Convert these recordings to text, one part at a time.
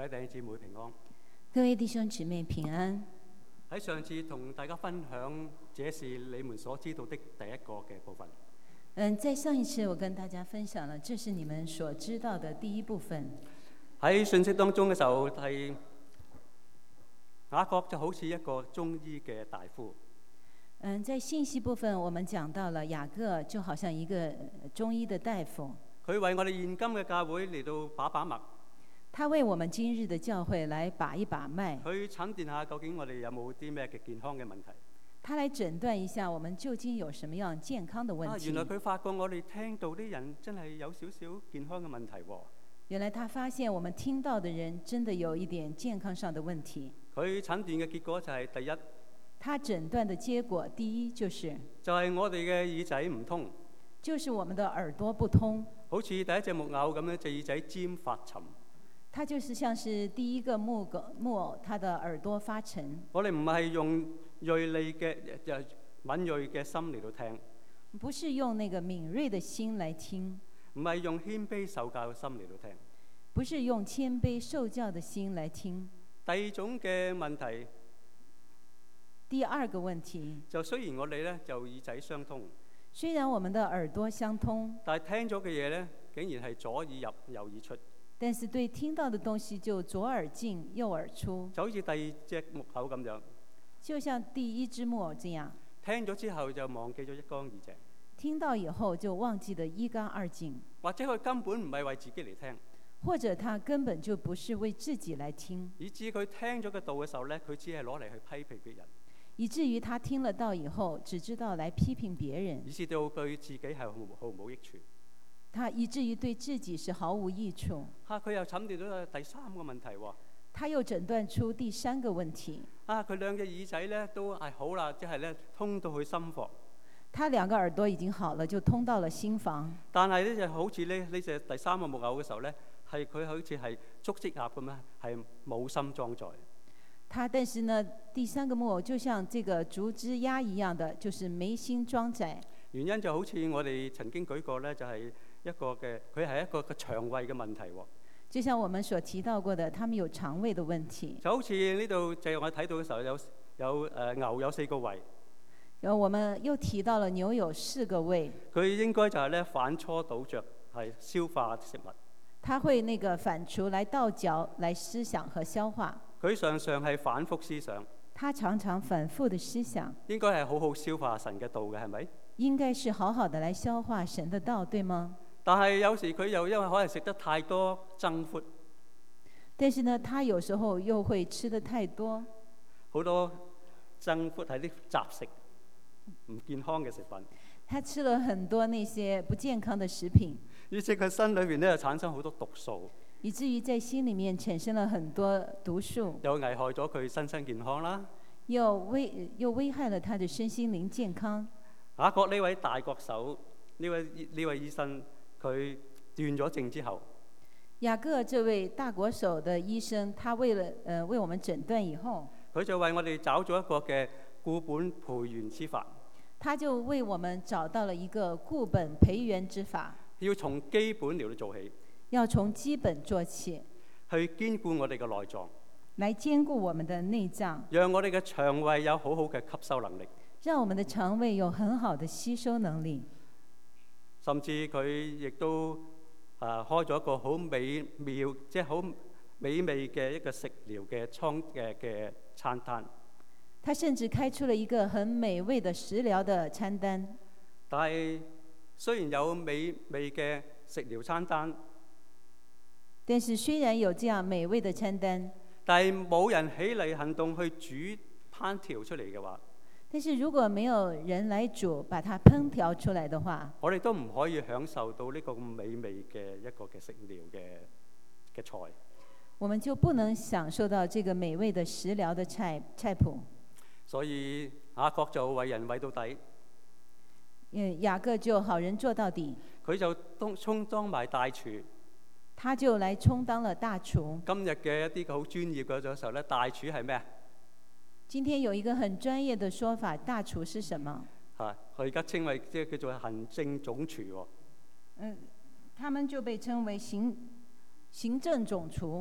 位弟兄姊妹平安。 各位弟兄姊妹平安。 喺上次同大家分享，這是你們所知道的第一個嘅部分。 在上一次我跟大家分享了，這是你們所知道的第一部分。 喺信息當中嘅時候，係雅各就好似一個中醫嘅大夫。 在信息部分，我們講到了雅各就好像一個中醫的大夫。 佢為我哋現今嘅教會嚟到把脈。 他為我們今日的教會來把一把脈。 佢診斷下究竟我哋有冇啲咩嘅健康嘅問題。 他來診斷一下我們究竟有什麼樣健康的問題。 原來佢發覺我哋聽到啲人真係有少少健康嘅問題喎。 原來他發現我們聽到的人真的有一點健康上的問題。 佢診斷嘅結果就係第一。 他診斷的結果第一就係我哋嘅耳仔唔通。 就是我們的耳朵不通。 好似第一隻木偶咁樣，隻耳仔尖發沉。 它就是像是第一個木偶，它的耳朵發沉。 我哋唔係用鋭利嘅敏鋭嘅心嚟到聽， 不是用那個敏銳的心來聽， 唔係用謙卑受教嘅心嚟到聽， 不是用謙卑受教的心來聽。 第二種嘅問題， 第二個問題就雖然我哋咧就耳仔相通， 雖然我們的耳朵相通， 但係聽咗嘅嘢咧，竟然係左耳入右耳出。 但是對聽到的東西就左耳進右耳出， 就好似第二隻木偶咁樣， 就像第一隻木偶這樣， 聽咗之後就忘記咗一乾二淨， 聽到以後就忘記了一乾二淨， 或者佢根本唔係為自己嚟聽， 或者他根本就不是為自己來聽， 以至佢聽咗個道嘅時候咧，佢只係攞嚟去批評別人， 以至於他聽了道以後只知道來批評別人， 以至到對自己係毫無益處。 他以至於對自己是毫無益處。 佢又診斷到第三個問題喎。 他又診斷出第三個問題。 佢兩隻耳仔咧都係好啦，即係咧通到去心房。 他兩個耳朵已經好了，就通到了心房。 但係呢就好似呢隻第三個木偶嘅時候咧，係佢好似係竹積鴨咁樣，係冇心裝載。 但是呢，第三個木偶就像這個竹枝鴨一樣的，就是沒心裝載。 原因就好似我哋曾經舉過咧，就係一個嘅，佢係一個嘅腸胃嘅問題喎。 就像我們所提到過的，他們有腸胃的問題。 就好似呢度就係我睇到嘅時候有牛有4個胃。 然後我們又提到了牛有4個胃。 佢應該就係咧反芻倒嚼，係消化食物。他會那個反芻來倒嚼來思想和消化。 佢常常係反覆思想。 他常常反覆的思想。 應該係好好消化神嘅道嘅，係咪？ 應該是好好的來消化神的道，對嗎？ 但係有時佢又因為可能食得太多增闊， 但是呢，他有時候又會吃得太多， 好多增闊係啲雜食，唔健康嘅食品。 他吃了很多那些不健康的食品， 於是佢身裏邊咧產生好多毒素， 以至於在心裡面產生了很多毒素， 又危害咗佢身心健康啦， 又危害了他的身心靈健康。 雅各呢位大國手，呢位醫生，佢斷咗症之後， 雅各這位大國手的醫生，他為我們診斷以後， 佢就為我哋找咗一個嘅固本培元之法。 他就為我們找到了一個固本培元之法， 要從基本嚟到做起， 要從基本做起， 去堅固我哋嘅內臟， 來堅固我們的內臟， 讓我哋嘅腸胃有好好嘅吸收能力， 讓我們的腸胃有很好的吸收能力。 甚至佢亦都開咗一個好美妙，即係好美味嘅一個食療嘅嘅餐單。 他甚至開出了一個很美味的食療的餐單。 但係雖然有美味嘅食療餐單， 但是雖然有這樣美味的餐單， 但係冇人起嚟行動去煮烹調出嚟嘅話， 但是如果沒有人來煮，把它烹調出來的話， 我哋都唔可以享受到呢個咁美味嘅一個嘅食療嘅菜。 我們就不能享受到這個美味的食療的菜譜。所以雅各就為人為到底。 雅各就好人做到底。 佢就充當埋大廚。 他就來充當了大廚。 今日嘅一啲好專業嘅時候咧，大廚係咩啊？ 今天有一個很專業的說法，大廚是什麼？ 佢而家稱為即係叫做行政總廚喎。 他們就被稱為行政總廚。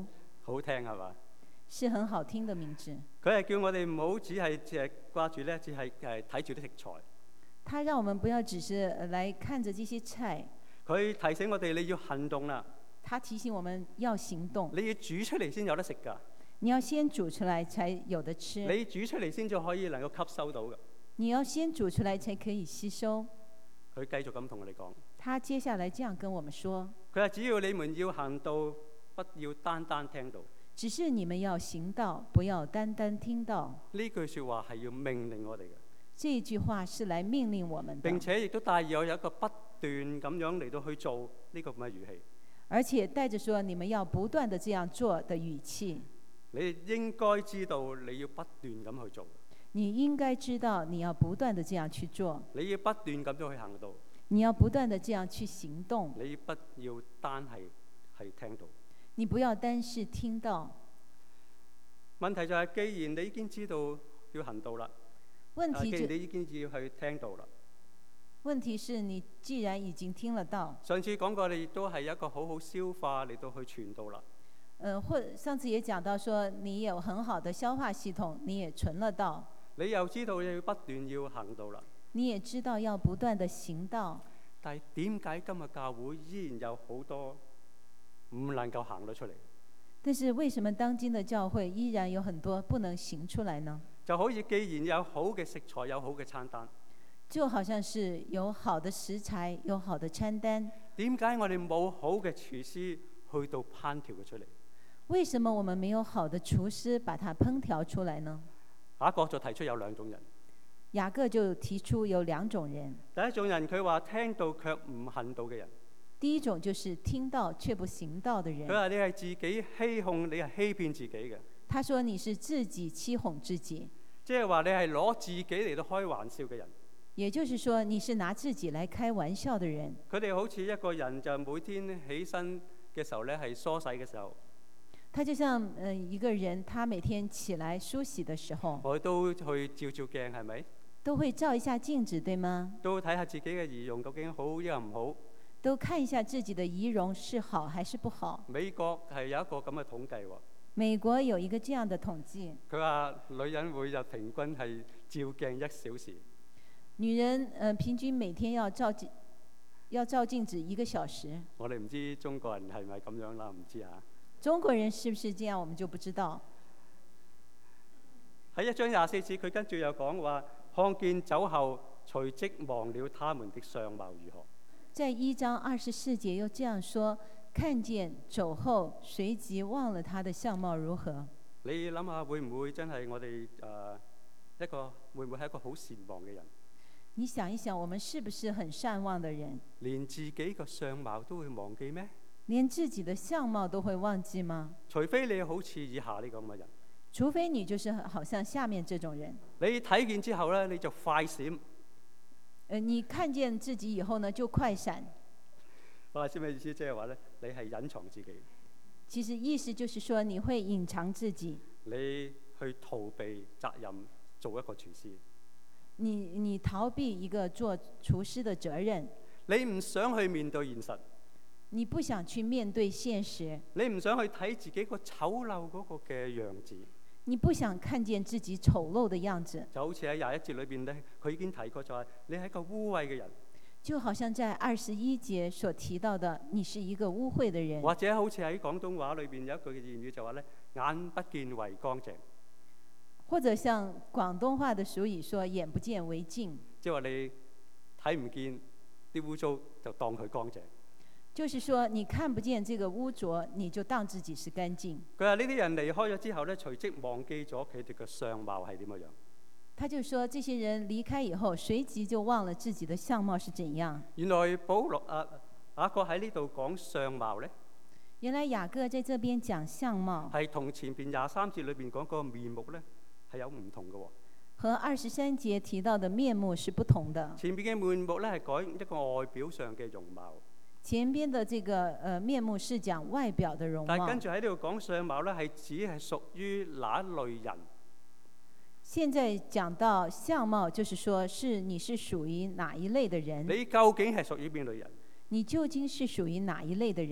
好聽係嘛？ 是很好聽的名字。 佢係叫我哋唔好只係掛住咧，只係睇住啲食材。 他讓我們不要只是來看着這些菜。 佢提醒我哋你要行動啦。 他提醒我們要行動。 你要煮出嚟先有得食㗎。 你要先煮出來才有得吃。 你煮出嚟先至可以能夠吸收到嘅。 你要先煮出來才可以吸收。 佢繼續咁同我哋講。 他接下來這樣跟我們說。 佢話只要你們要行道，不要單單聽道。 只是你們要行道，不要單單聽道。 呢句説話係要命令我哋嘅。 這一句話是來命令我們的。 並且亦都帶有一個不斷咁樣嚟到去做呢個咁嘅語氣。 而且帶着說你們要不斷的這樣做的語氣。 你應該知道你要不斷咁去做。 你應該知道你要不斷的這樣去做。 你要不斷咁樣去行道。 你要不斷的這樣去行動。 你不要單係聽道。 你不要單是聽到。 問題就係，既然你已經知道要行道啦， 既然你已經要去聽道啦。 問題是你既然已經聽了道。 上次講過，你亦都係一個好好消化嚟到去傳道啦。 上次也講到說，你有很好的消化系統，你也存了道。 你又知道要不斷要行道啦。 你也知道要不斷的行道。 但係點解今日教會依然有好多唔能夠行得出嚟？ 但是為什麼當今的教會依然有很多不能行出來呢？ 就好似既然有好嘅食材，有好嘅餐單， 就好像是有好的食材，有好的餐單。 點解我哋冇好嘅廚師去到烹調佢出嚟？ 為什麼我們沒有好的廚師把它烹調出來呢？ 雅各就提出有兩種人。 雅各就提出有兩種人。 第一種人佢話聽到卻唔行道嘅人。 第一種就是聽到卻不行道的人。 佢話你係自己欺哄，你係欺騙自己嘅。 他說你是自己欺哄自己。 即係話你係攞自己嚟到開玩笑嘅人。 也就是說你是拿自己來開玩笑的人。 佢哋好似一個人就每天起身嘅時候咧，係梳洗嘅時候。 他就像一個人，他每天起來梳洗的時候， 我都去照照鏡，係咪？ 都會照一下鏡子，對嗎？ 都睇下自己嘅儀容究竟好抑或唔好。 都看一下自己的儀容是好還是不好。 美國係有一個咁嘅統計喎。 美國有一個這樣的統計。 佢話女人每日平均係照鏡1小時。 女人平均每天要照鏡子1個小時。 我哋唔知中國人係咪咁樣啦，唔知啊。 中國人是不是這樣，我們就不知道。 喺1章24節，佢跟住又講話，看見走後，隨即忘了他們的相貌如何。 在1章24節又這樣說，看見走後，隨即忘了他的相貌如何。 你諗下，會唔會真係我哋會唔會係一個好善忘嘅人？ 你想一想，我們是不是很善忘的人？ 連自己個相貌都會忘記咩？ 連自己的相貌都會忘記嗎？ 除非你好似以下呢個咁嘅人。 除非你就是好像下面這種人。 你睇見之後咧，你就快閃。 你看見自己以後呢，就快閃。 快閃嘅意思即係話咧，你係隱藏自己。 其實意思就是說，你會隱藏自己。 你去逃避責任，做一個廚師。 你逃避一個做廚師的責任。 你唔想去面對現實。 你不想去面對現實。 你唔想去睇自己個醜陋嗰個嘅樣子。 你不想看見自己醜陋的樣子。 就好似喺21節裏邊咧，佢已經提過就係你係一個污穢嘅人。 就好像在21節所提到的，你是一個污穢的人。 或者好似喺廣東話裏邊有一句嘅言語就話咧，眼不見為乾淨。 或者像廣東話的俗語說，眼不見為淨。 即係話你睇唔見啲污糟，就當佢乾淨。 就是說，你看不見這個污濁，你就當自己是乾淨。 佢話呢啲人離開咗之後咧，隨即忘記咗佢哋嘅相貌係點樣。 他就說，這些人離開以後，隨即就忘了自己的相貌是怎樣。 原來雅各喺呢度講相貌咧。 原來雅各在這邊講相貌， 係同前邊23節裏邊講個面目咧係有唔同嘅喎。 和23節提到的面目是不同的。 前邊嘅面目咧係講一個外表上嘅容貌。 前邊的這個面目是講外表的容貌。 但係跟住喺呢度講相貌咧，係指係屬於哪一類人？ 現在講到相貌，就是說是你是屬於哪一類的人？ 你究竟係屬於邊類人？ 你究竟是屬於哪一類的人？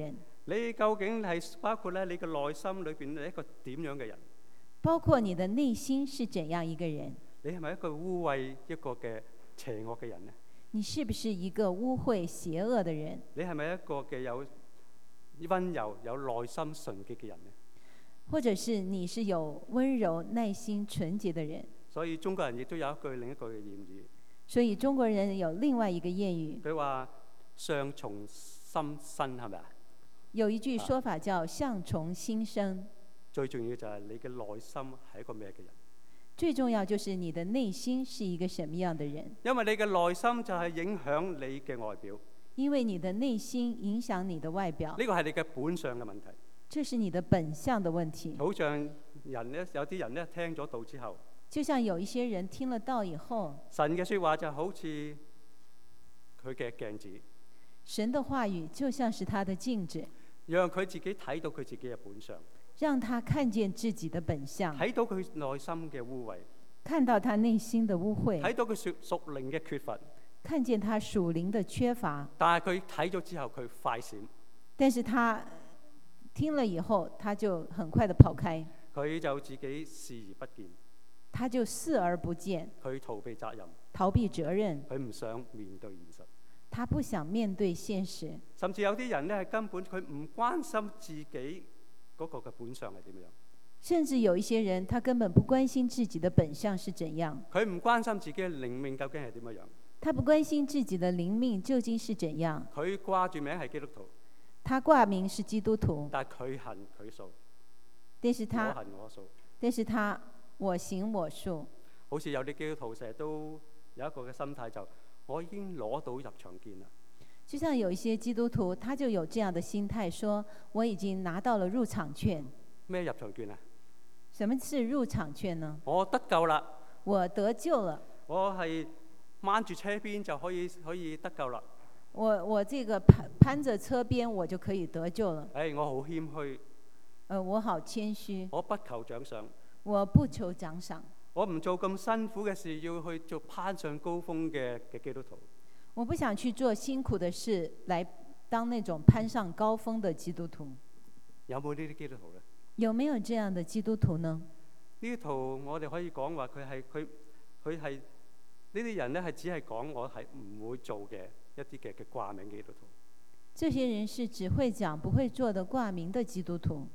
你究竟係包括咧你嘅內心裏邊係一個點樣嘅人？ 包括你的內心是怎樣一個人？ 你係咪一個污穢一個嘅邪惡嘅人呢？ 你是不是一個污穢邪惡的人？ 你係咪一個嘅有溫柔有內心純潔嘅人呢？ 或者是你是有溫柔耐心純潔的人？ 所以中國人亦都有另一句嘅諺語。 所以中國人有另外一個諺語， 佢話相從心生，係咪啊？ 有一句說法叫相從心生。 最重要就係你嘅內心係一個咩嘅人？ 最重要就是你的內心是一個什麼樣的人？ 因為你嘅內心就係影響你嘅外表。 因為你的內心影響你的外表。 呢個係你嘅本相嘅問題。 這是你的本相的問題。 好像人咧，有啲人咧聽咗道之後， 就像有一些人聽了道以後， 神嘅説話就好似佢嘅鏡子。 神的話語就像是他的鏡子， 讓佢自己睇到佢自己嘅本相， 讓他看見自己的本相， 睇到佢內心嘅污穢， 看到他內心的污穢， 睇到佢屬靈嘅缺乏， 看見他屬靈的缺乏。 但係佢睇咗之後，佢快閃， 但是他聽了以後，他就很快地跑開， 佢就自己視而不見， 他就視而不見， 佢逃避責任， 逃避責任， 佢唔想面對現實。 他不想面對現實。 甚至有啲人咧係根本佢唔關心自己嗰個嘅本相係點樣。 甚至有一些人，他根本不關心自己的本相是怎樣。 佢唔關心自己嘅靈命究竟係點樣。 他不關心自己的靈命究竟是怎樣。 佢掛住名係基督徒， 他掛名是基督徒， 但係佢行佢素， 但是他我行我素。 但是他我行我素。 好似有啲基督徒成日都有一個嘅心態，就我已經攞到入場券啦。 就像有一些基督徒，他就有這樣的心態，說我已經拿到了入場券。 咩入場券啊？ 什麼是入場券呢？ 我得救啦！ 我得救了。 我係掹住車邊就可以得救啦。 我這個攀着車邊，我就可以得救了。 我好謙虛。 我好謙虛。 我不求獎賞。 我不求獎賞。 我唔做咁辛苦嘅事，要去做攀上高峰嘅基督徒。 我不想去做辛苦的事，來當那種攀上高峰的基督徒。 有冇呢啲基督徒呢？ 有沒有這樣的基督徒呢？ 呢啲圖我哋可以講話佢係呢啲人咧，係只係講我係唔會做嘅一啲嘅掛名基督徒。 這些人是只會講不會做的掛名的基督徒。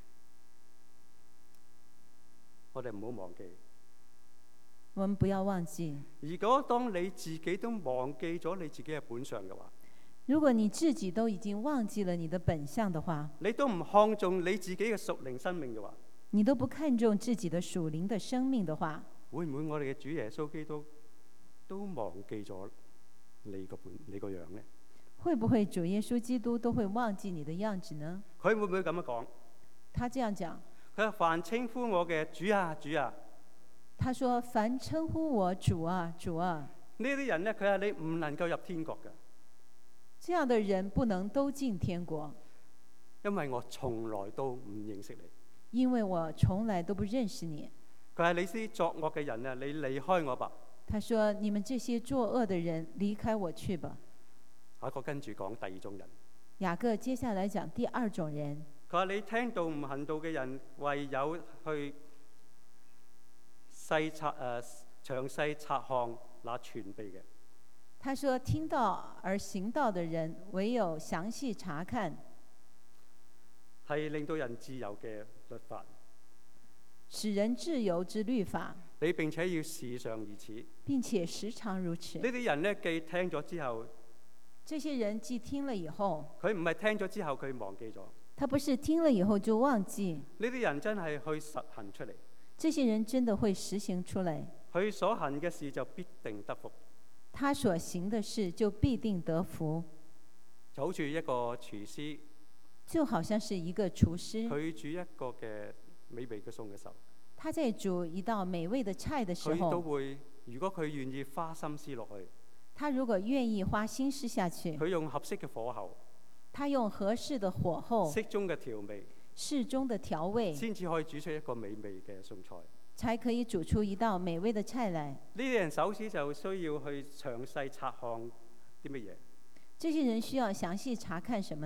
我哋唔好忘記。 我們不要忘記。 如果當你自己都忘記咗你自己嘅本相嘅話， 如果你自己都已經忘記了你的本相的話， 你都唔看重你自己嘅屬靈生命嘅話， 你都不看重自己的屬靈的生命的話， 會唔會我哋嘅主耶穌基督都忘記咗你個樣呢？ 會不會主耶穌基督都會忘記你的樣子呢？ 佢會唔會咁樣講？ 他這樣講。 佢話凡稱呼我嘅主啊主啊。 他說凡稱呼我主啊主啊。 呢啲人呢，佢話你唔能夠入天國嘅。 這樣的人不能都進天國， 因為我從來都唔認識你。 因為我從來都不認識你。 佢話你啲作惡嘅人啊，你離開我吧。 他說你們這些作惡的人離開我去吧。 雅各跟住講第二種人。 雅各接下來講第二種人。 佢話你聽道唔行道嘅人，唯有去詳細察看那全備嘅。 他說聽道而行道的人，唯有詳細查看係令到人自由嘅律法， 使人自由之律法。 你並且要時常如此。 並且時常如此。 呢啲人呢，既聽咗之後， 這些人既聽了以後， 佢唔係聽咗之後佢忘記咗。 他不是聽了以後就忘記。 呢啲人真係去實行出嚟。 這些人真的會實行出來。 佢所行嘅事就必定得福。 他所行的事就必定得福。 就好似一個廚師， 就好像是一個廚師， 佢煮一個嘅美味嘅餸嘅時候， 他在煮一道美味的菜的時候， 佢都會，如果佢願意花心思落去， 他如果願意花心思下去， 佢用合適嘅火候， 他用合適的火候， 適中嘅調味， 適中的調味， 先至可以煮出一個美味嘅餸菜， 才可以煮出一道美味的菜來。 呢啲人首先就需要去詳細察看啲乜嘢？ 這些人需要詳細查看什麼呢？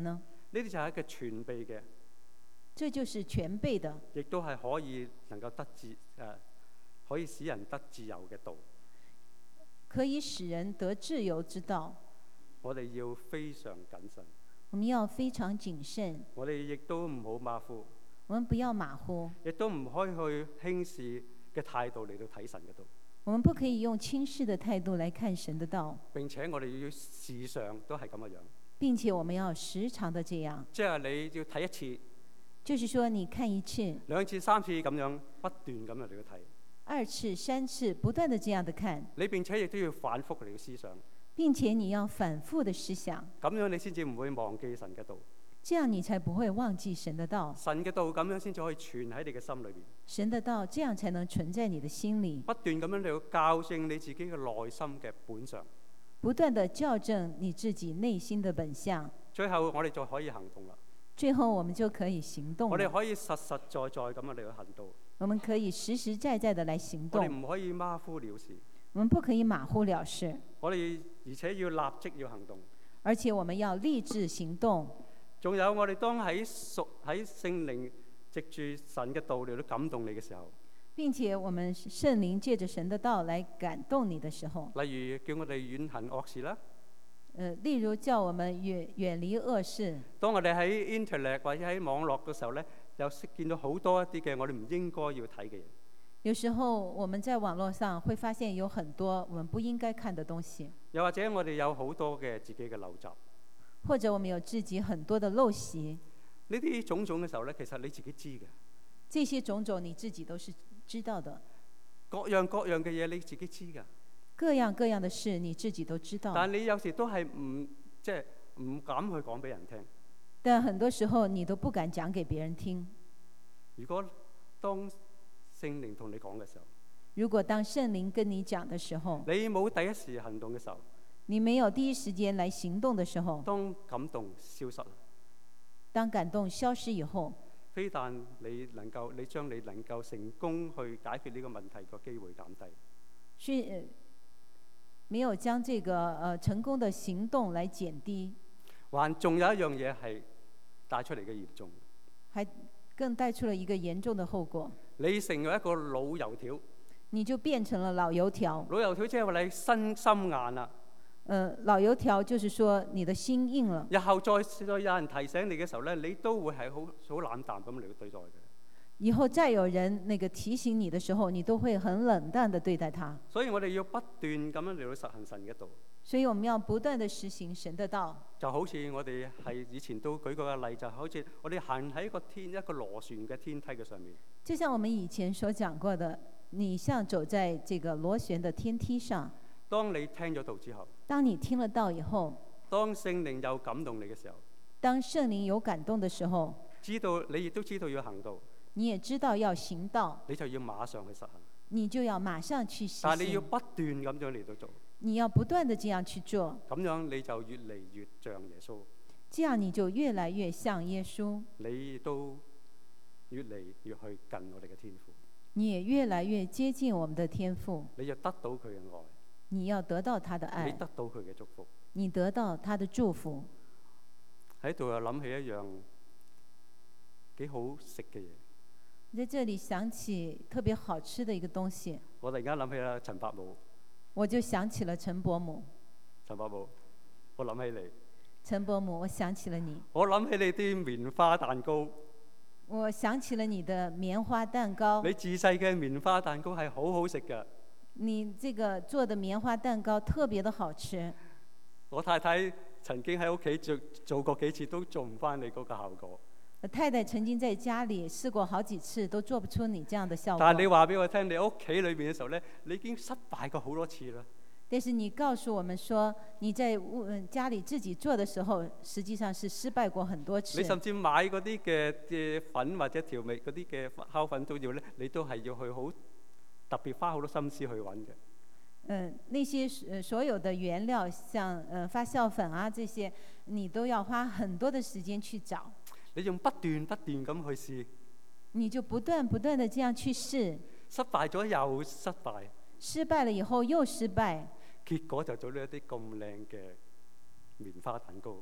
呢啲就係一個全備嘅， 這就是全備的， 亦都係可以能夠可以使人得自由嘅道。 可以使人得自由之道。 我哋要非常謹慎， 我們要非常謹慎， 我哋亦都唔好馬虎， 我們不要馬虎， 亦都唔可以去輕視嘅態度嚟到睇神嘅道。 我們不可以用輕視的態度來看神的道， 並且我哋要時常都係咁嘅樣， 並且我們要時常的這樣。 即係你要睇一次、 就是說，你看一次、 兩次、三次咁樣不斷咁樣嚟到睇， 2次、3次，不斷的這樣的看， 你並且亦都要反覆嚟到思想， 並且你要反覆的思想， 咁樣你先至唔會忘記神嘅道。 這樣你才不會忘記神的道。 神嘅道咁樣先至可以存喺你嘅心裏邊， 神的道這樣才能存在你的心裡， 不斷咁樣嚟到校正你自己嘅內心嘅本相。 不斷的校正你自己內心的本相。 最後我哋就可以行動啦。 最後我們就可以行動了。 我哋可以實實在在咁樣嚟到行動。 我們可以實實在在的來行動。 我哋唔可以馬虎了事。 我們不可以馬虎了事。 我哋而且要立即要行動。 而且我們要立志行動。 仲有我哋當喺聖靈藉住神嘅道嚟到感動你嘅時候， 並且我們聖靈借着神的道來感動你的時候， 例如叫我哋遠行惡事啦。 例如叫我們遠離惡事。 當我哋喺 Internet 或者喺網絡嘅時候咧，又見到好多一啲嘅我哋唔應該要睇嘅嘢。 有時候我們在網絡上會發現有很多我們不應該看的東西。 又或者我哋有好多嘅自己嘅陋習。 或者我們有自己很多的陋習。 呢啲種種嘅時候咧，其實你自己知嘅。 這些種種你自己都是知道的。 各樣嘅嘢你自己知㗎。 各樣嘅事你自己都知道。 但你有時都係唔敢去講俾人聽。 但很多時候你都不敢講給別人聽。 如果當聖靈同你講嘅時候， 如果當聖靈跟你講的時候， 你冇第一時行動嘅時候， 你沒有第一時間來行動的時候， 當感動消失， 當感動消失以後， 非但你將你能夠成功去解決呢個問題個機會減低， 沒有將這個成功的行動來減低， 還仲有一樣嘢係帶出嚟嘅嚴重， 還更帶出了一個嚴重的後果。 你成為一個老油條， 你就變成了老油條。老油條即係話你心硬啦。 老油條就是說你的心硬了。 日後再有人提醒你嘅時候咧，你都會係好冷淡咁嚟對待嘅。 以後再有人提醒你的時候，你都會很冷淡地對待他。 所以我哋要不斷咁樣嚟到實行神嘅道。 所以我們要不斷地實行神的道。 就好似我哋係以前都舉過嘅例，就好似我哋行喺一個螺旋嘅天梯嘅上面。 就像我們以前所講過的，你像走在這個螺旋的天梯上。 當你聽咗道之後， 當你聽了道以後， 當聖靈有感動你嘅時候， 當聖靈有感動的時候， 你亦都知道要行道， 你也知道要行道， 你就要馬上去實行。 你就要馬上去實行。 但係你要不斷咁樣嚟到做。 你要不斷地這樣去做。 咁樣你就越嚟越像耶穌。 這樣你就越來越像耶穌。 你都越嚟越去近我哋嘅天父。 你也越來越接近我們的天父。 你就得到佢嘅愛。 你要得到他的愛。 你得到佢嘅祝福。 你得到他的祝福。 喺度又諗起一樣幾好食嘅嘢。 在這裡想起特別好吃的一個東西。 我突然間諗起啦陳伯母。 我就想起了陳伯母。 陳伯母，我諗起你。 陳伯母，我想起了你。 我諗起你啲棉花蛋糕。 我想起了你的棉花蛋糕。 你自製嘅棉花蛋糕係好好食㗎。 你這個做的棉花蛋糕特別的好吃。 我太太曾經喺屋企做過幾次，都做唔返你嗰個效果。 太太曾經在家裡試過好幾次，都做不出你這樣的效果。 但係你話俾我聽，你屋企裏面嘅時候咧，你已經失敗過好多次啦。 但是你告訴我們說，你在家裡自己做的時候，實際上是失敗過很多次。 你甚至買嗰啲嘅粉或者調味嗰啲嘅酵粉都要咧，你都係要去好特別花好多心思去揾嘅。 那些所有的原料，像發酵粉啊這些，你都要花很多的時間去找。 你用不斷咁去試。 你就不斷地這樣去試。 失敗咗又失敗。 失敗了以後又失敗。 結果就做咗一啲咁靚嘅棉花蛋糕。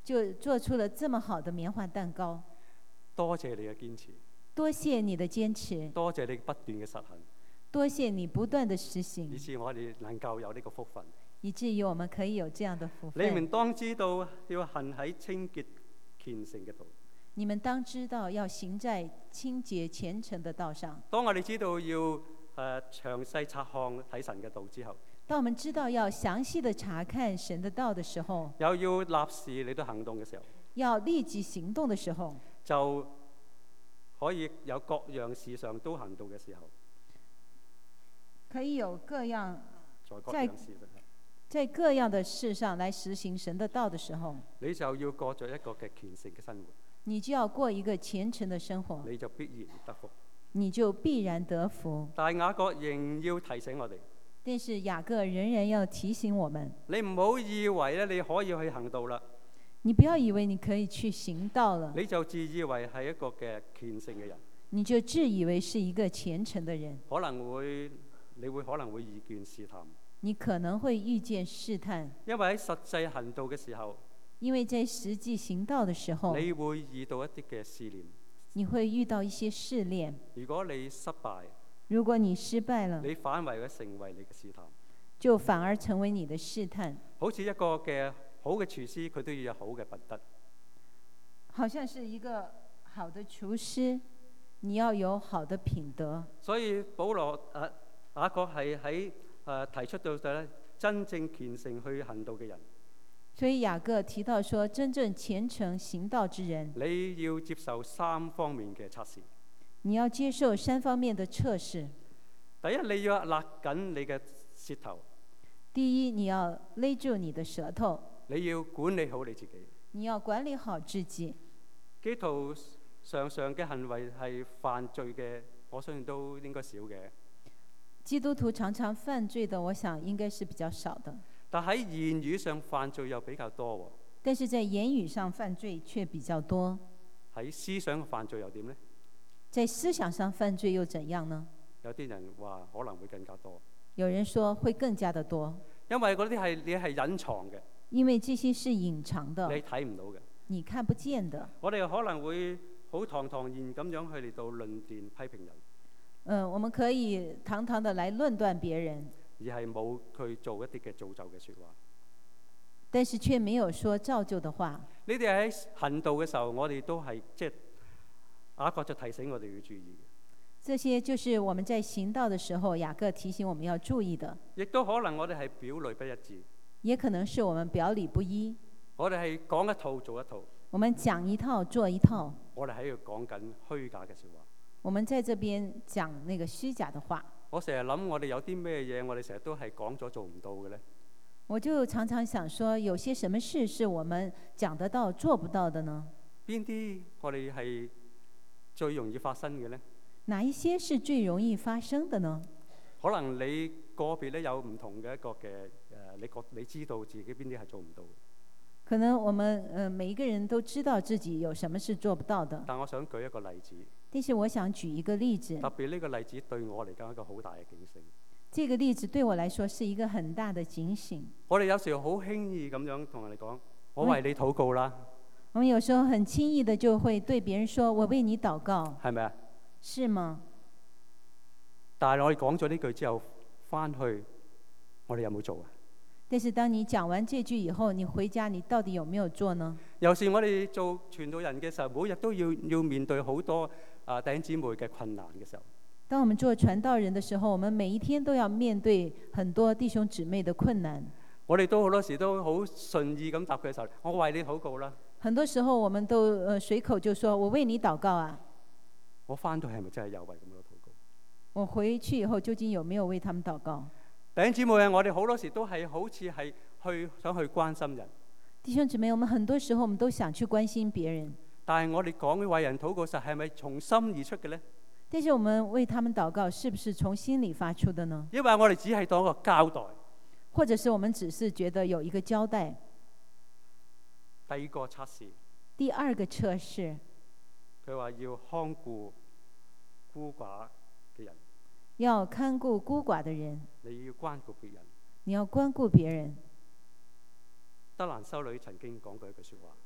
就做出了這麼好的棉花蛋糕。 多謝你嘅堅持， 多謝你的堅持， 多謝你不斷嘅實行， 多謝你不斷的實行， 以致我哋能夠有呢個福分。 以至於我們可以有這樣的福分。 你們當知道要行喺清潔虔誠嘅道。 你們當知道要行在清潔虔誠的道上。 當我哋知道要詳細察看睇神嘅道之後， 當我們知道要詳細的查看神的道的時候， 又要立時嚟到行動嘅時候， 要立即行動的時候， 就可以有各樣事上都行道嘅時候， 可以有各樣在各樣事上， 在各樣的事上來實行神的道的時候， 你就要過着一個嘅虔誠嘅生活， 你就要過一個虔誠的生活， 你就必然得福。 你就必然得福。 但係雅各仍要提醒我哋， 但是雅各仍然要提醒我們， 你唔好以為咧你可以去行道啦， 你不要以為你可以去行道了， 你就自以為係一個嘅虔誠嘅人， 你就自以為是一個虔誠的人， 你會可能會遇見試探， 你可能會遇見試探， 因為喺實際行道嘅時候， 因為在實際行道的時候， 你會遇到一啲嘅試煉， 你會遇到一些試煉。 如果你失敗， 如果你失敗了， 你反為咗成為你嘅試探， 就反而成為你的試探。 好似一個嘅好嘅廚師，佢都要有好嘅品德。 好像是一個好的廚師，你要有好的品德。 所以保羅雅各係喺提出到咧真正虔誠去行道嘅人， 所以雅各提到說，真正虔誠行道之人， 你要接受3方面嘅測試。 你要接受3方面的測試。 第一，你要勒緊你嘅舌頭。 第一，你要勒住你的舌頭。 你要管理好你自己。 你要管理好自己。 基督徒常常嘅行為係犯罪嘅，我相信都應該少嘅。 基督徒常常犯罪的，我想應該是比較少的。 但喺言語上犯罪又比較多喎。 但是在言語上犯罪卻比較多。 喺思想犯罪又點呢？ 在思想上犯罪又怎樣呢？ 有啲人話可能會更加多。 有人說會更加的多。 因為嗰啲你係隱藏嘅。 因為這些是隱藏的。 你睇唔到嘅。 你看不見的。 我哋可能會好堂堂然咁樣去嚟到論斷批評人。 我們可以堂堂的來論斷別人， 而係冇去做一啲嘅造就嘅説話， 但是卻沒有說造就的話。 呢啲喺行道嘅時候，我哋都係雅各就提醒我哋要注意嘅。 這些就是我們在行道的時候，雅各提醒我們要注意的。 亦都可能我哋係表裏不一致， 也可能是我們表裏不一。 我哋係講一套做一套， 我們講一套做一套。 我哋喺度講緊虛假嘅説話。 我們在這邊講那個虛假的話。 我成日諗，我哋有啲咩嘢，我哋成日都係講咗做唔到嘅呢？ 我就常常想說，有些什麼事是我們講得到做不到的呢？ 邊啲我哋係最容易發生嘅呢？ 哪一些是最容易發生的呢？ 可能你個別咧有唔同嘅一個嘅你知道自己邊啲係做唔到。 可能我們每一個人都知道自己有什麼是做不到的。 但我想舉一個例子。 但是我想舉一個例子。 特別呢個例子對我嚟講一個好大嘅警醒。 這個例子對我來說是一個很大的警醒。 我哋有時候好輕易咁樣同人哋講，我為你禱告啦。 我們有時候很輕易的就會對別人說，我為你禱告。 係咪啊？ 是嗎？ 但係我哋講咗呢句之後，翻去我哋有冇做啊？ 但是當你講完這句以後，你回家你到底有沒有做呢？ 有時我哋做傳道人嘅時候，每日都要面對好多弟兄姊妹嘅困難嘅時候。 當我們做傳道人的時候，我們每一天都要面對很多弟兄姊妹的困難。 我哋都好多時都好順意咁答佢嘅時候，我為你禱告啦。 很多時候我們都隨口就說，我為你禱告啊。 我翻到係咪真係有為咁樣禱告？ 我回去以後究竟有沒有為他們禱告？ 弟兄姊妹啊，我哋好多時都係好似係想去關心人。 弟兄姊妹，我們很多時候我們都想去關心別人。 但係我哋講為人禱告時，係咪從心而出嘅呢？ 但是我們為他們禱告，是不是從心裡發出的呢？ 因為我哋只係當一個交代， 或者是我們只是覺得有一個交代。 第二個測試。 第二個測試。 佢話要看顧孤寡嘅人。 要看顧孤寡的人。 你要關顧別人。 你要關顧別人。 德蘭修女曾經講過一句説話。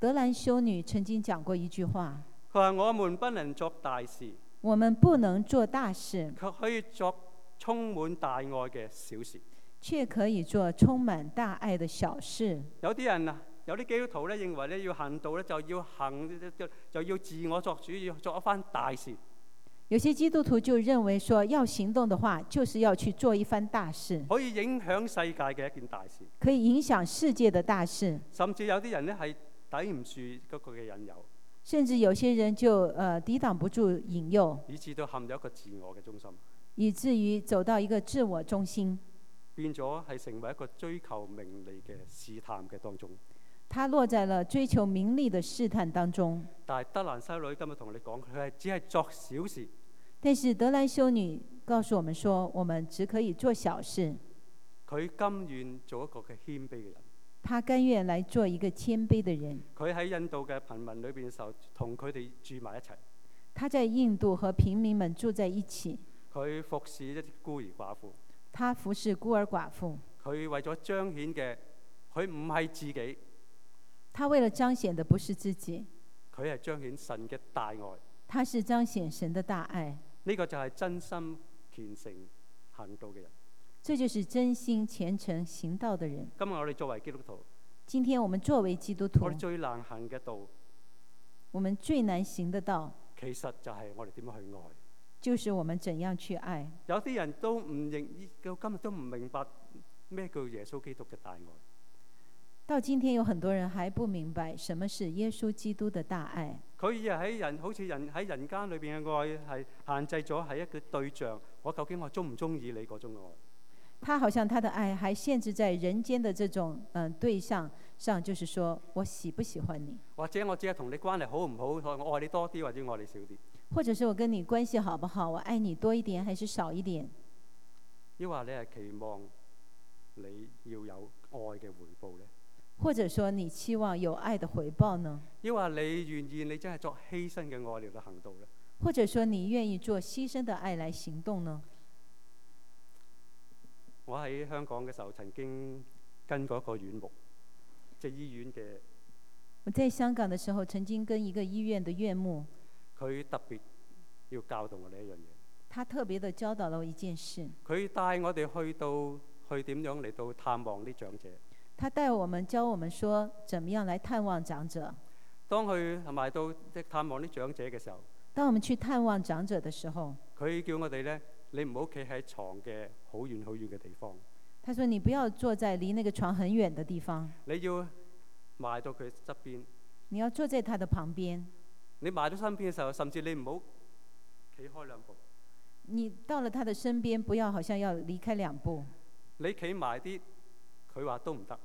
德蘭修女曾經講過一句話， 佢話：我們不能作大事， 我們不能做大事， 卻可以作充滿大愛嘅小事。 卻可以做充滿大愛的小事。 有啲人啊，有啲基督徒咧認為咧要行道咧就要自我作主，要作一番大事。 有些基督徒就認為說，要行動的話，就是要去做一番大事， 可以影響世界嘅一件大事， 可以影響世界的大事。 甚至有啲人咧係抵唔住嗰個嘅引誘， 甚至有些人就抵擋不住引誘， 以致到陷入一個自我嘅中心， 以至於走到一個自我中心， 變咗係成為一個追求名利嘅試探嘅當中。 他落在了追求名利的試探當中。 但係德蘭修女今日同你講，佢係只係作小事。 但是德蘭修女告訴我們說，我們只可以做小事。 佢甘願做一個嘅謙卑嘅人。 他甘願來做一個謙卑的人。 佢喺印度嘅貧民裏邊嘅時候，同佢哋住埋一齊。 他在印度和平民們住在一起。 佢服侍一啲孤兒寡婦。 他服侍孤兒寡婦。 佢為咗彰顯嘅，佢唔係自己。 他為了彰顯的不是自己， 佢係彰顯神嘅大愛。 他是彰顯神的大愛。 呢個就係真心虔誠行道嘅人。 這就是真心虔誠行道的人。 今日我哋作為基督徒， 今天我們作為基督徒， 我哋最難行嘅道， 我們最難行的道， 其實就係我哋點樣去愛。 就是我們怎樣去愛。 有啲人都唔認，到今日都唔明白咩叫耶穌基督嘅大愛。 到今天有很多人還不明白什麼是耶穌基督的大愛。 佢以為喺人好似人喺人間裏邊嘅愛係限制咗係一個對象，我究竟我中唔中意你嗰種愛？ 他好像他的愛還限制在人間的這種對象上，就是說我喜不喜歡你， 或者我只係同你關係好唔好，我愛你多啲或者愛你少啲， 或者是我跟你關係好不好，我愛你多一點還是少一點？ 抑或你係期望你要有愛嘅回報呢？ 或者說你期望有愛的回報呢？ 抑或你願意你真係作犧牲嘅愛嚟到行道呢？ 或者說你願意做犧牲的愛來行動呢？ 我喺香港嘅時候曾經跟過一個院牧，即係醫院嘅。 我在香港的時候曾經跟一個醫院的院牧， 佢特別要教導我哋一樣嘢。 他特別的教導了我一件事。 佢帶我哋去點樣嚟到探望啲長者。 他帶我們教我們說，怎麼樣來探望長者。 當佢埋到即探望啲長者嘅時候， 當我們去探望長者的時候， 佢叫我哋咧，你唔好企喺床嘅好遠好遠嘅地方。 他說：你不要坐在離那個床很遠的地方。 你要埋到佢側邊。 你要坐在他的旁邊。 你埋到身邊嘅時候，甚至你唔好企開兩步。 你到了他的身邊，不要好像要離開兩步。 你企埋啲，佢話都唔得。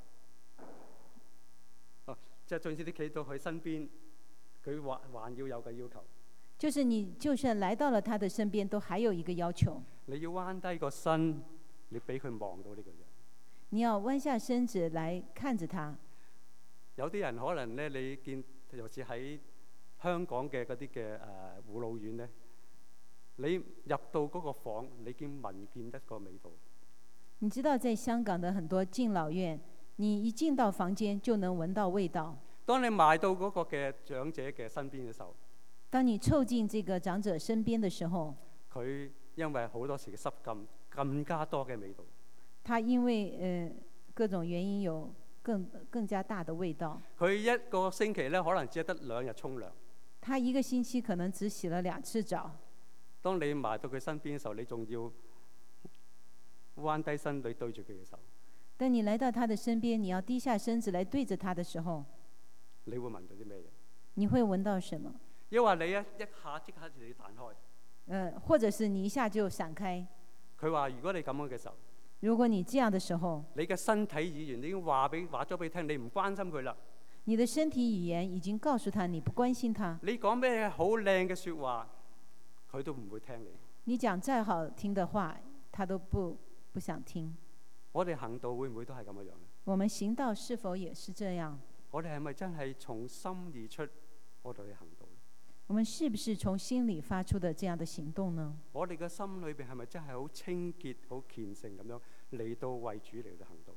即係，總之你企到佢身邊，佢還要有個要求。 就是你就算來到了他的身邊，都還有一個要求。 你要彎低個身，你俾佢望到呢個人。 你要彎下身子來看着他。 有啲人可能咧，你見尤其喺香港嘅嗰啲嘅護老院咧，你入到嗰個房，你已經聞見得個味道。 你知道在香港的很多敬老院，你一進到房間就能聞到味道。 當你埋到嗰個嘅長者嘅身邊嘅時候， 當你湊近這個長者身邊的時候， 佢因為好多時嘅濕禁，更加多嘅味道。 他因為各種原因有更加大的味道。 佢一個星期咧，可能只係得2日沖涼。 他一個星期可能只洗了2次澡。 當你埋到佢身邊嘅時候，你仲要彎低身你對住佢嘅時候。 當你來到他的身邊，你要低下身子來對着他的時候， 你會聞到啲咩嘢？ 你會聞到什麼？ 因為你一下即刻就要彈開。 或者是你一下就閃開。 佢話：如果你咁樣嘅時候， 如果你這樣的時候， 你嘅身體語言已經話咗俾佢聽，你唔關心佢啦。 你的身體語言已經告訴他你不關心他。 你講咩好靚嘅説話，佢都唔會聽你。 你講再好聽的話，他都不想聽。 我哋行道會唔會都係咁樣呢？ 我們行道是否也是這樣？ 我哋係咪真係從心而出，我哋去行道？ 我們是不是從心裡發出的這樣的行動呢？ 我哋嘅心裏邊係咪真係好清潔、好虔誠咁樣嚟到為主嚟到行道？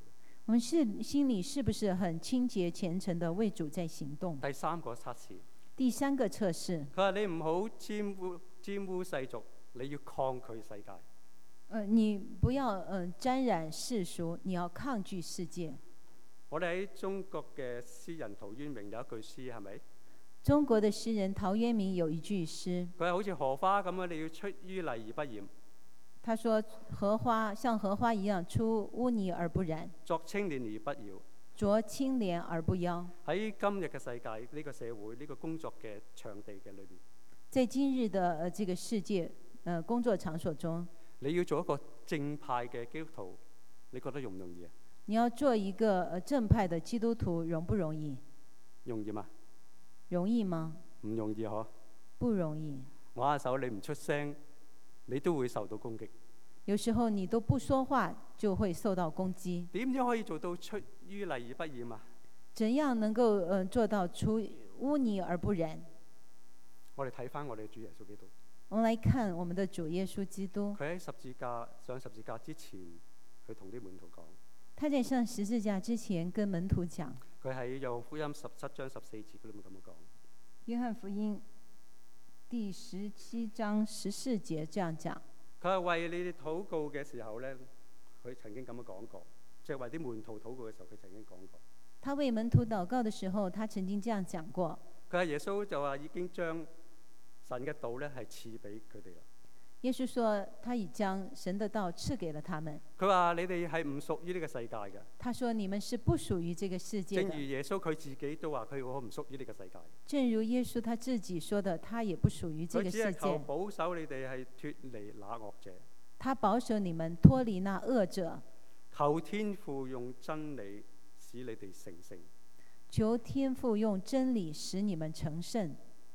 我們心裡是不是很清潔虔誠的為主在行動？ 第三個測試， 第三個測試， 佢話你唔好沾污世俗，你要抗拒世界。 你不要沾染世俗，你要抗拒世界。 我哋喺中國嘅詩人陶淵明有一句詩係咪？ 中國的詩人陶淵明有一句詩， 佢係好似荷花咁樣，你要出淤泥而不染。 他說荷花像荷花一樣出污泥而不染， 作青蓮而不妖。 濯清漣而不妖。 喺今日嘅世界，呢個社會，呢個工作嘅場地嘅裏邊， 在今日的這個世界工作場所中， 你要做一個正派嘅基督徒，你覺得容唔容易啊？ 你要做一個正派的基督徒，容不容易？ 容易嘛？ 容易嗎？ 唔容易嗬。 不容易。 握下手，你唔出聲，你都會受到攻擊。 有時候你都不說話，就會受到攻擊。 點樣可以做到出淤泥而不染啊？ 怎樣能夠做到出污泥而不染？ 我哋睇翻我哋主耶穌基督。 我們來看我們的主耶穌基督。 佢喺上十字架之前，佢同啲門徒講。 他在上十字架之前跟門徒講。 佢喺約翰福音17章14節嗰度咁樣講。 約翰福音第17章14節這樣講。 佢係為你哋禱告嘅時候咧，佢曾經咁樣講過，即係為啲門徒禱告嘅時候，佢曾經講過。 他為門徒禱告嘅時候，他曾經這樣講過。 佢係耶穌就話已經將神嘅道咧係賜俾佢哋啦。 耶穌說他已將神的道賜給了他們。 佢話你哋係唔屬於呢個世界嘅。 他說你們是不屬於這個世界的。 正如耶穌佢自己都話佢我唔屬於呢個世界。 正如耶穌他自己說的，他也不屬於這個世界。 佢只係求保守你哋係脫離那惡者。 他保守你們脫離那惡者。 求天父用真理使你哋成聖。 求天父用真理使你們成聖。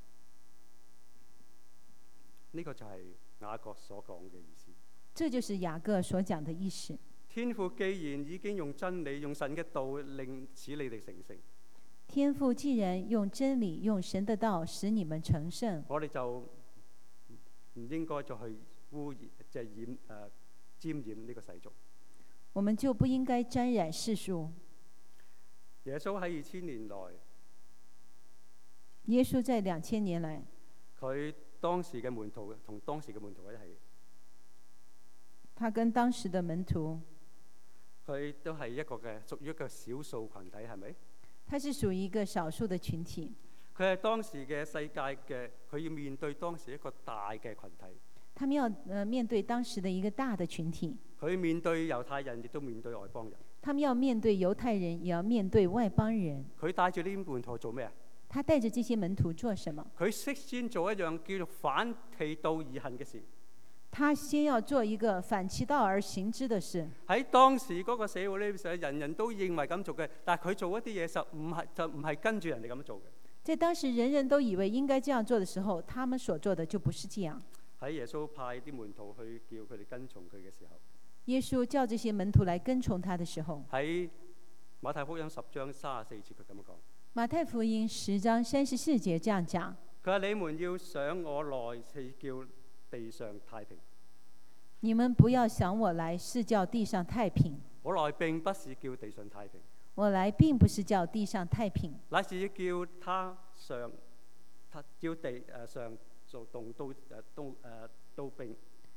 呢個就係雅各所講嘅意思。 這就是雅各所講的意思。 天父既然已經用真理、用神嘅道令使你哋成聖， 天父既然用真理、用神的道使你們成聖， 我哋就唔應該再去污染、即係沾染呢個世俗。 我們就不應該沾染世俗。 耶穌喺2000年來， 耶穌在2000年來， 佢當時嘅門徒同當時嘅門徒一齊。 他跟當時的門徒， 佢都係一個嘅屬於一個少數群體，係咪？ 他是屬於一個少數的群體。 佢係當時嘅世界嘅，佢要面對當時一個大嘅群體。 他們要面對當時的一個大的群體。 佢面對猶太人，亦都面對外邦人。 他們要面對猶太人，也要面對外邦人。 佢帶住呢啲門徒做咩啊？ 他帶着這些門徒做什麼？ 佢識先做一樣叫做反其道而行嘅事。 他先要做一個反其道而行之的事。 喺當時嗰個社會呢，人人都認為咁做嘅，但係佢做一啲嘢就唔係跟住人哋咁做嘅。 在當時人人都以為應該這樣做的時候，他們所做的就不是這樣。 喺耶穌派啲門徒去叫佢哋跟從佢嘅時候， 耶穌叫這些門徒來跟從他的時候， 喺馬太福音10章34節佢咁樣講。 馬太福音10章34節這樣講。 佢話：你們要想我來是叫地上太平。 你們不要想我來是叫地上太平。 我來並不是叫地上太平。 我來並不是叫地上太平， 乃是要叫他叫地上做動刀兵。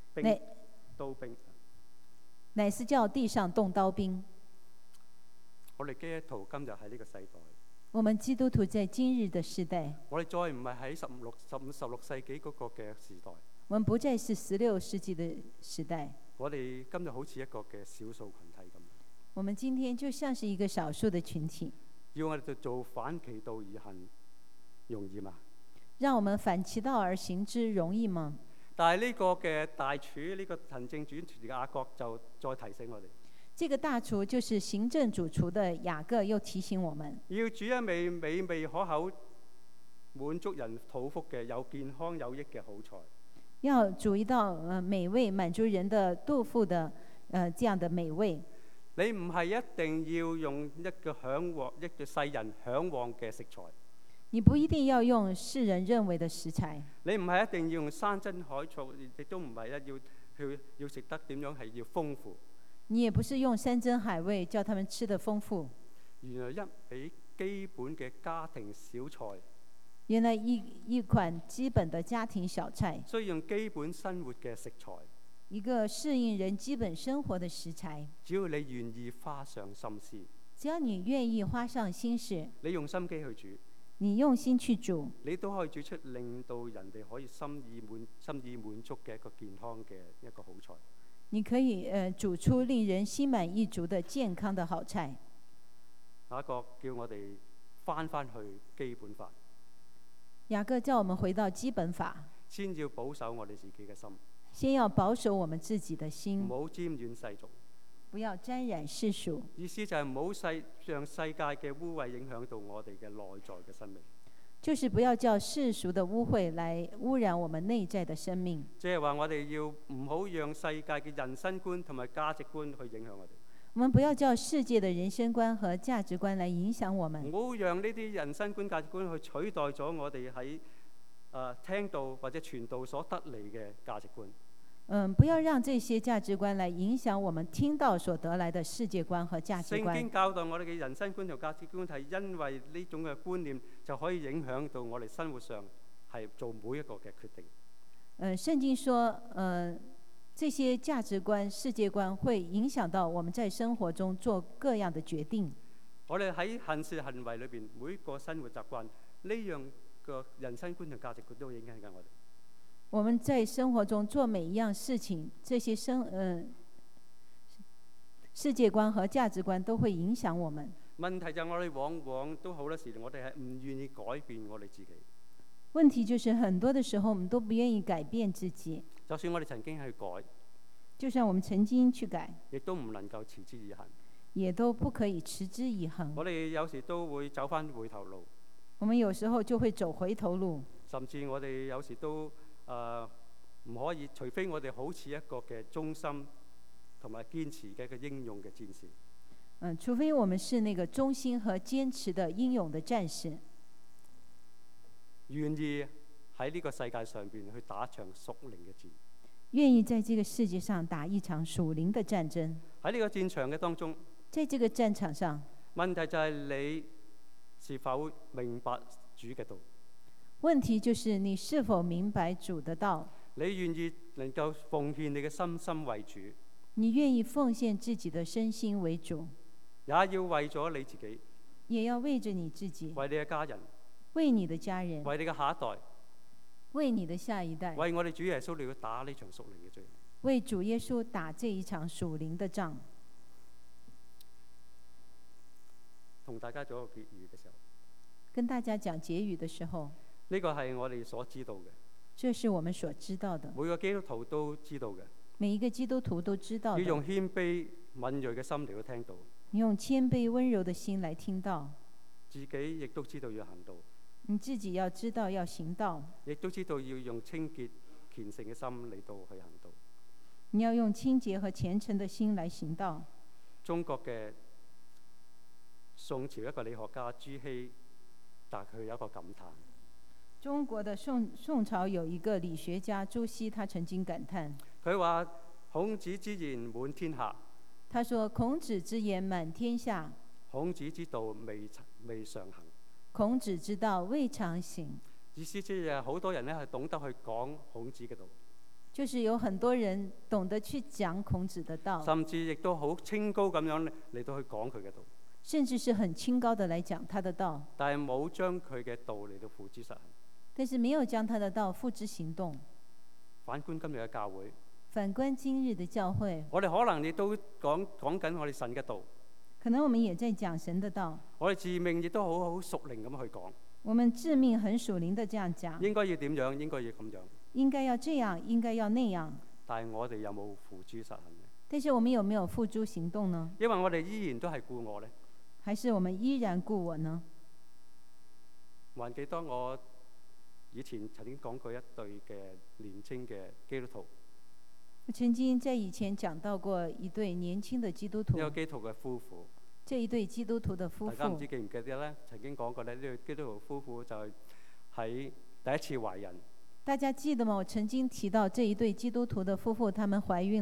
乃是叫地上動刀兵。 我哋基督徒今日喺呢個世代。 我們基督徒在今日的世代。 我哋再唔係喺16世紀嗰個嘅時代。 我們不再是16世紀的時代。 我哋今日好似一個嘅少數群體咁。 我們今天就像是一個少數的群體。 要我哋做反其道而行，容易嗎？ 讓我們反其道而行之容易嗎？ 但係呢個嘅大廚，呢個行政主廚嘅雅各就再提醒我哋。 這個大廚就是行政主廚的雅各，又提醒我們要煮一味美味可口、滿足人肚腹嘅有健康有益嘅好菜。 要煮一道美味滿足人的肚腹的這樣的美味。 你唔係一定要用一個世人嚮往嘅食材。 你不一定要用世人認為的食材。 你唔係一定要用山珍海草，亦都唔係要食得點樣係要豐富。 你也不是用山珍海味叫他們吃得豐富。 原來一味基本嘅家庭小菜， 原來一款基本的家庭小菜， 需要用基本生活嘅食材， 一個適應人基本生活的食材。 只要你願意花上心思， 只要你願意花上心事， 你用心機去煮， 你用心去煮， 你都可以煮出令到人哋可以心意滿足嘅一個健康嘅一個好菜。 你可以煮出令人心滿意足的健康的好菜。 下一個叫我哋翻去基本法， 雅各叫我們回到基本法， 先要保守我哋自己嘅心， 先要保守我們自己的心， 唔好沾染世俗。 不要沾染世俗。 意思就係唔好讓世界嘅污穢影響到我哋嘅內在嘅生命。 就是不要叫世俗的污穢來污染我們內在的生命。 即係話我哋要唔好讓世界嘅人生觀同埋價值觀去影響我哋。 我們不要叫世界的人生觀和價值觀來影響我們。 唔好讓呢啲人生觀價值觀去取代咗我哋喺聽道或者傳道所得嚟嘅價值觀。 不要讓這些價值觀來影響我們聽到所得來的世界觀和價值觀。 聖經教導我哋嘅人生觀同價值觀係因為呢種嘅觀念就可以影響到我哋生活上係做每一個嘅決定。 聖經說，這些價值觀、世界觀會影響到我們在生活中做各樣的決定。 我哋喺行事行為裏邊，每一個生活習慣呢樣個人生觀同價值觀都會影響緊我哋。 我們在生活中做每一樣事情，這些世界觀和價值觀都會影響我們。 問題就係我哋往往都好多時，我哋係唔願意改變我哋自己。 問題就是很多的時候，我們都不願意改變自己。 就算我哋曾經去改， 就算我們曾經去改， 亦都唔能夠持之以恆。 也都不可以持之以恆。 我哋有時都會走返回頭路。 我們有時候就會走回頭路。 甚至我哋有時都唔可以，除非我哋好似一個嘅忠心同埋堅持嘅一個英勇嘅戰士。 除非我們是那個忠心和堅持的英勇的戰士， 願意喺呢個世界上邊去打一場屬靈嘅戰， 願意在這個世界上打一場屬靈的戰爭。 喺呢個戰場嘅當中， 在這個戰場上， 問題就係你是否明白主嘅道？ 問題就是你是否明白主的道？ 你願意能夠奉獻你嘅身心為主？ 你願意奉獻自己的身心為主？ 也要為咗你自己， 也要為着你自己， 為你嘅家人， 為你的家人， 為你嘅下一代， 為你的下一代， 為我哋主耶穌，你要打呢場屬靈嘅仗。 為主耶穌打這一場屬靈的仗。 同大家做一個結語嘅時候， 跟大家講結語的時候， 呢個係我哋所知道嘅， 這是我們所知道的， 每個基督徒都知道嘅。 每一個基督徒都知道的。 要用謙卑敏銳嘅心嚟去聽到， 你用謙卑溫柔的心來聽到， 自己亦都知道要行道， 你自己要知道要行道， 亦都知道要用清潔虔誠嘅心嚟到去行道。 你要用清潔和虔誠的心來行道。 中國嘅宋朝一個理學家朱熹，但佢有一個感嘆。 中國的宋朝有一個理學家朱熹，他曾經感嘆， 佢話孔子之言滿天下。 他說孔子之言滿天下， 孔子之道未常行。 孔子之道未常行。 意思即係好多人咧係懂得去講孔子嘅道， 就是有很多人懂得去講孔子的道， 甚至亦都好清高咁樣嚟到去講佢嘅道， 甚至是很清高的來講他的道， 但係冇將佢嘅道嚟到付諸實行。 但是沒有將他的道付之行動。 反觀今日嘅教會， 反觀今日的教會， 我哋可能亦都講緊我哋神嘅道， 可能我們也在講神的道， 我哋自命亦都好屬靈咁去講。 我們自命很屬靈的這樣講， 應該要點樣？應該要咁樣。 應該要這樣，應該要那樣。 但係我哋有冇付諸實行呢？ 但是我們有沒有付諸行動呢？ 因為我哋依然都係故我呢？ 還是我們依然故我呢？ 還記得我以前曾經講過一對嘅年輕嘅基督徒。 我曾經在以前講到過一對年輕的基督徒。 呢個基督徒嘅夫婦。 這一對基督徒的夫婦。 大家唔知記唔記得咧？曾經講過咧，呢對基督徒夫婦就係喺第一次懷孕。 大家記得嗎？我曾經提到這一對基督徒的夫婦，他們懷孕了。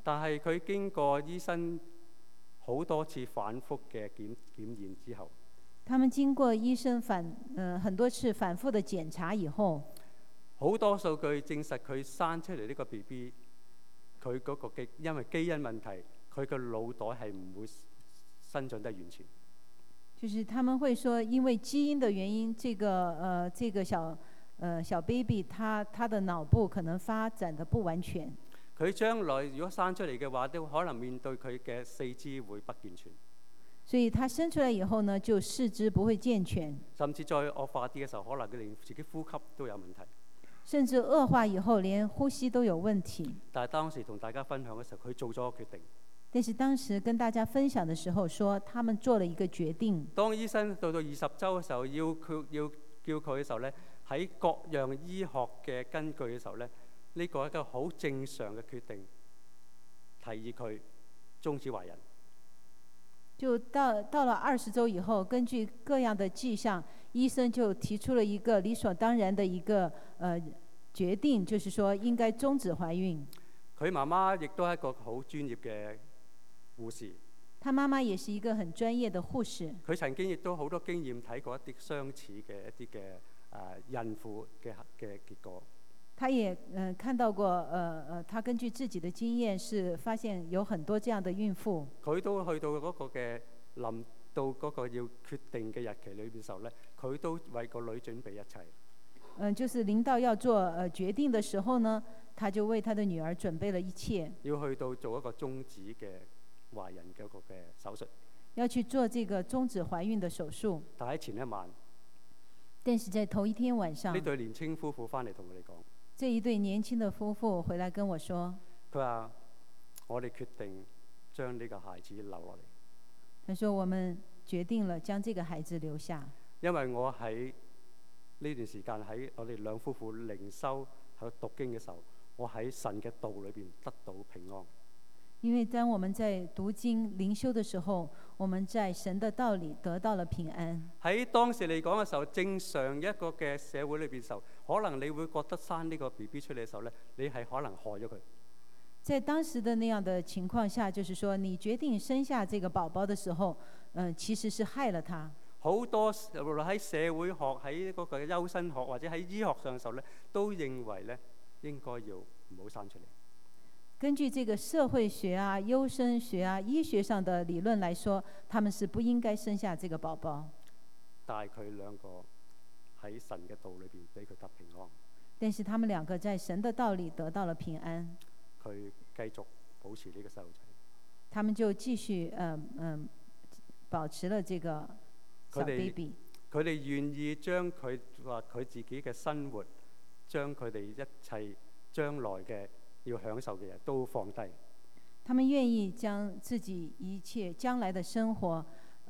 但係佢經過醫生好多次反覆嘅檢驗之後， 他們經過醫生很多次反覆的檢查以後， 好多數據證實佢生出嚟呢個 BB， 佢嗰個因為基因問題，佢個腦袋係唔會生長得完全。 就是他們會說，因為基因的原因，這個小 baby 他的腦部可能發展得不完全。 佢將來如果生出嚟嘅話，都可能面對佢嘅四肢會不健全。 所以他生出來以後呢，就四肢不會健全， 甚至再惡化啲嘅時候，可能佢連自己呼吸都有問題。 甚至惡化以後連呼吸都有問題。 但係當時同大家分享嘅時候，佢做咗個決定。 但是當時跟大家分享的時候說，他們做了一個決定。 當醫生到20週嘅時候，要叫佢嘅時候咧，喺各樣醫學嘅根據嘅時候咧，呢個係一個好正常嘅決定，提議佢終止懷孕。 就到了20週以後，根據各樣的跡象，醫生就提出了一個理所當然的一個決定，就是說應該終止懷孕。 佢媽媽亦都係一個好專業嘅護士。 他媽媽也是一個很專業的護士。 佢曾經亦都好多經驗睇過一啲相似嘅一啲嘅孕婦嘅結果。 他也看到過他根據自己的經驗是發現有很多這樣的孕婦。 佢都去到嗰個嘅臨到嗰個要決定嘅日期裏邊嘅時候咧，佢都為個女準備一切。 就是臨到要做決定的時候呢，他就為他的女兒準備了一切。 要去到做一個終止嘅懷孕嘅一個嘅手術。 要去做這個終止懷孕的手術。 但喺前一晚， 但是在頭一天晚上， 呢對年輕夫婦翻嚟同我哋講。 這一對年輕的夫婦回來跟我說， 佢話：我哋決定將呢個孩子留落嚟。 他說：我們決定了將這個孩子留下。 因為我喺呢段時間喺我哋兩夫婦靈修喺度讀經嘅時候，我喺神嘅道裏邊得到平安。 因為當我們在讀經靈修的時候，我們在神的道裏得到了平安。 喺當時嚟講嘅時候，正常一個嘅社會裏邊時候，可能你會覺得生呢個 BB 出嚟嘅時候咧，你係可能害咗佢。 在當時的那樣的情況下，就是說你決定生下這個寶寶的時候，其實是害了他。 好多無論喺社會學、喺嗰個優生學或者喺醫學上嘅時候咧，都認為咧應該要唔好生出嚟。 根據這個社會學啊、優生學啊、醫學上的理論來說，他們是不應該生下這個寶寶。 但係佢兩個喺神嘅道裏邊俾佢得平安。 但是他們兩個在神的道裏得到了平安。 佢繼續保持呢個細路仔。 他們就繼續保持了這個小 baby。 佢哋願意將佢話佢自己嘅生活，將佢哋一切將來嘅要享受嘅嘢都放低。 他們願意將自己一切將來的生活，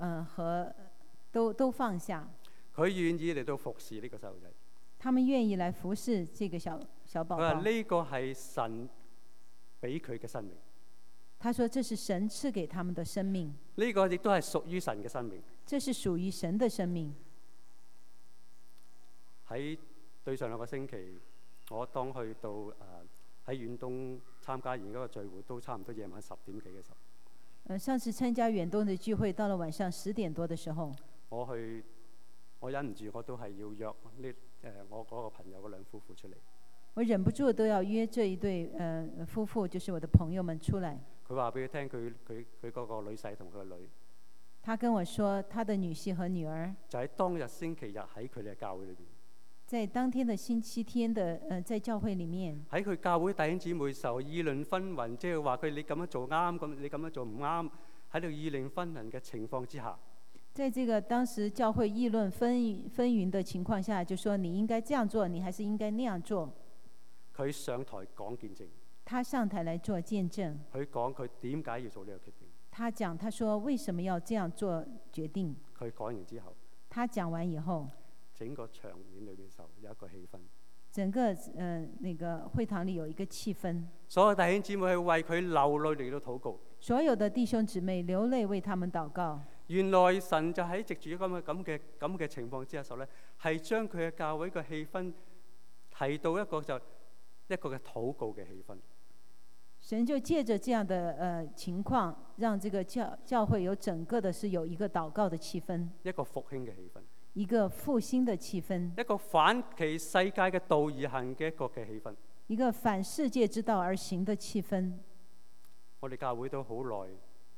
都放下。 佢願意嚟到服侍呢個細路仔。 他們願意來服侍這個小寶寶。 佢話呢個係神俾佢嘅生命。 他說這是神賜給他們的生命。 呢個亦都係屬於神嘅生命。 這是屬於神的生命。 喺對上2個星期，我當去到喺遠東參加完嗰個聚會，都差唔多夜晚10點幾嘅時候。 上次參加遠東的聚會，到了晚上10點多的時候， 我忍唔住，我都係要約我嗰個朋友嗰兩夫婦出嚟。 我忍不住都要約這一對夫婦，就是我的朋友們出來。 佢話俾佢聽，佢嗰個女婿同佢個女。 他跟我說，他的女婿和女兒就喺當日星期日喺佢哋嘅教會裏邊。 在當天的星期天的在教會裡面， 喺佢教會弟兄姊妹時候議論紛紜，即係話佢你咁樣做啱，咁你咁樣做唔啱，喺度議論紛紜嘅情況之下， 在這個當時教會議論紛紜的情況下，就說你應該這樣做，你還是應該那樣做。 佢上台講見證。 他上台來做見證。 佢講佢點解要做呢個決定。 他說為什麼要這樣做決定。 佢講完之後， 他講完以後， 整個場面裏面時候有一個氣氛。 整個那個會堂裡有一個氣氛。 所有弟兄姊妹去為佢流淚嚟到禱告。 所有的弟兄姊妹流淚為他們禱告。 原來神就喺藉住咁嘅情況之下時候咧，係將佢嘅教會嘅氣氛提到一個嘅禱告嘅氣氛。 神就借着这样的情况，让这个教会有整个的是有一个祷告的气氛， 一個復興嘅氣氛， 一個復興的氣氛， 一個反其世界嘅道而行嘅一個嘅氣氛。 一個反世界之道而行的氣氛。 我哋教會都好耐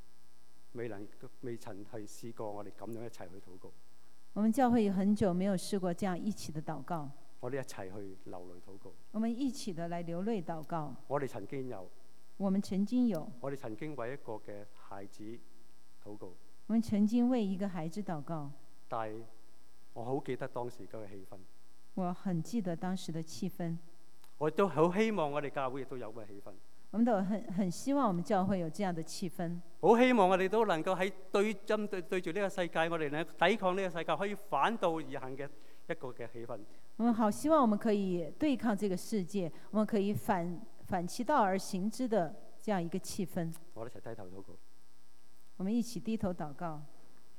未曾係試過我哋咁樣一齊去禱告。 我們教會有很久沒有試過這樣一起的禱告。 我哋一齊去流淚禱告。 我們一起的來流淚禱告。 我哋曾經有。 我們曾經有。 我哋曾經為一個嘅孩子禱告。 我們曾經為一個孩子禱告。 但係我好記得當時嗰個氣氛。 我很記得當時的氣氛。 我都好希望我哋教會亦都有咁嘅氣氛。 我們都很希望我們教會有這樣的氣氛。 好希望我哋都能夠喺針對住呢個世界，我哋能抵抗呢個世界，可以反道而行嘅一個嘅氣氛。 我們好希望我們可以對抗這個世界，我們可以反其道而行之的這樣一個氣氛。 我哋一齊低頭禱告。 我們一起低頭禱告。